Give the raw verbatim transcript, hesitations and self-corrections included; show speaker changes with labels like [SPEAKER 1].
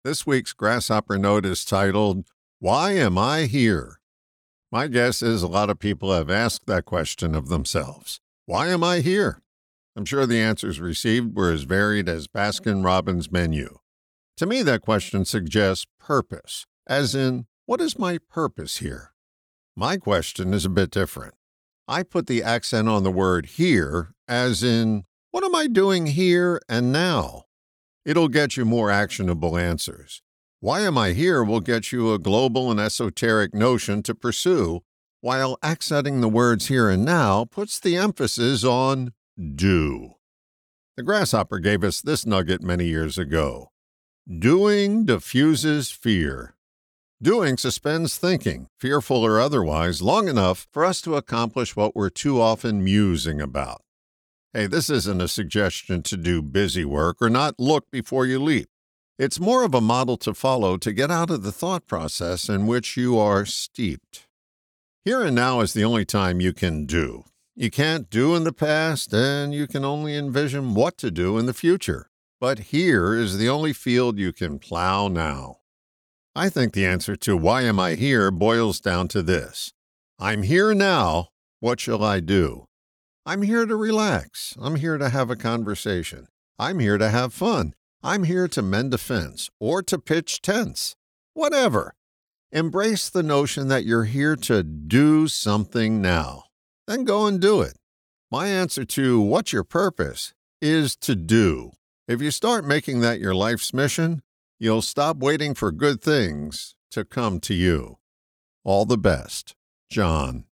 [SPEAKER 1] This week's Grasshopper Note is titled, Why Am I Here? My guess is a lot of people have asked that question of themselves. Why am I here? I'm sure the answers received were as varied as Baskin-Robbins' menu. To me, that question suggests purpose, as in, what is my purpose here? My question is a bit different. I put the accent on the word here, as in, what am I doing here and now? It'll get you more actionable answers. Why am I here will get you a global and esoteric notion to pursue, while accenting the words here and now puts the emphasis on do. The Grasshopper gave us this nugget many years ago. Doing diffuses fear. Doing suspends thinking, fearful or otherwise, long enough for us to accomplish what we're too often musing about. Hey, this isn't a suggestion to do busy work or not look before you leap. It's more of a model to follow to get out of the thought process in which you are steeped. Here and now is the only time you can do. You can't do in the past, and you can only envision what to do in the future. But here is the only field you can plow now. I think the answer to why am I here boils down to this. I'm here now. What shall I do? I'm here to relax. I'm here to have a conversation. I'm here to have fun. I'm here to mend a fence or to pitch tents. Whatever. Embrace the notion that you're here to do something now. Then go and do it. My answer to what's your purpose is to do. If you start making that your life's mission, you'll stop waiting for good things to come to you. All the best, John.